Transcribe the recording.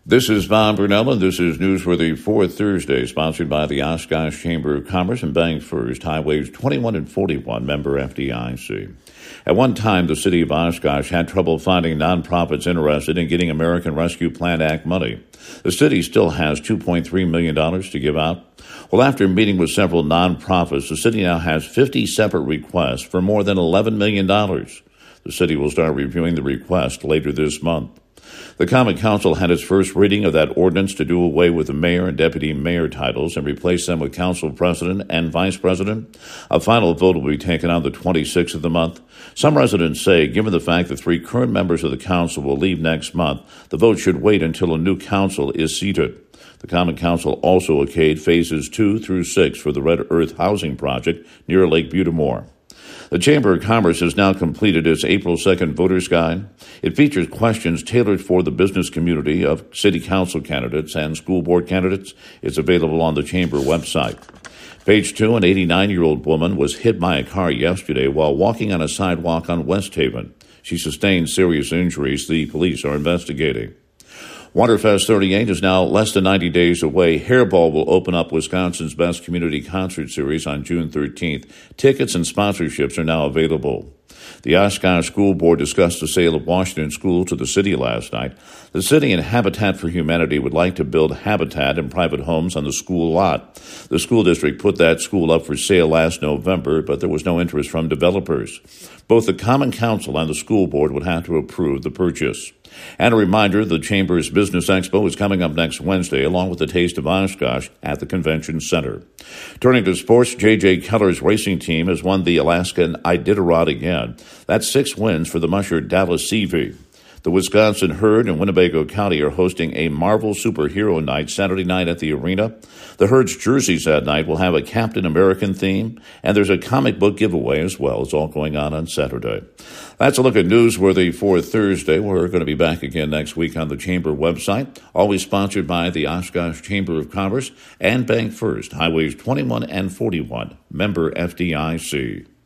This is Bob Brunell, and this is Newsworthy for Thursday, sponsored by the Oshkosh Chamber of Commerce and Bank First, Highways 21 and 41, member FDIC. At one time, the city of Oshkosh had trouble finding nonprofits interested in getting American Rescue Plan Act money. The city still has $2.3 million to give out. Well, after meeting with several nonprofits, the city now has 50 separate requests for more than $11 million. The city will start reviewing the request later this month. The Common Council had its first reading of that ordinance to do away with the mayor and deputy mayor titles and replace them with council president and vice president. A final vote will be taken on the 26th of the month. Some residents say, given the fact that 3 current members of the council will leave next month, the vote should wait until a new council is seated. The Common Council also okayed phases 2 through 6 for the Red Earth housing project near Lake Butamore. The Chamber of Commerce has now completed its April 2nd Voters Guide. It features questions tailored for the business community of city council candidates and school board candidates. It's available on the Chamber website. Page 2, an 89-year-old woman was hit by a car yesterday while walking on a sidewalk on West Haven. She sustained serious injuries. The police are investigating. Waterfest 38 is now less than 90 days away. Hairball will open up Wisconsin's Best Community Concert Series on June 13th. Tickets and sponsorships are now available. The Oshkosh School Board discussed the sale of Washington School to the city last night. The city and Habitat for Humanity would like to build habitat in private homes on the school lot. The school district put that school up for sale last November, but there was no interest from developers. Both the Common Council and the school board would have to approve the purchase. And a reminder, the Chamber's Business Expo is coming up next Wednesday, along with the Taste of Oshkosh at the Convention Center. Turning to sports, J.J. Keller's racing team has won the Alaskan Iditarod again. That's 6 wins for the musher Dallas CV. The Wisconsin Herd and Winnebago County are hosting a Marvel Superhero Night Saturday night at the arena. The Herd's jerseys that night will have a Captain American theme, and there's a comic book giveaway as well. It's all going on Saturday. That's a look at Newsworthy for Thursday. We're going to be back again next week on the Chamber website, always sponsored by the Oshkosh Chamber of Commerce and Bank First, Highways 21 and 41, member FDIC.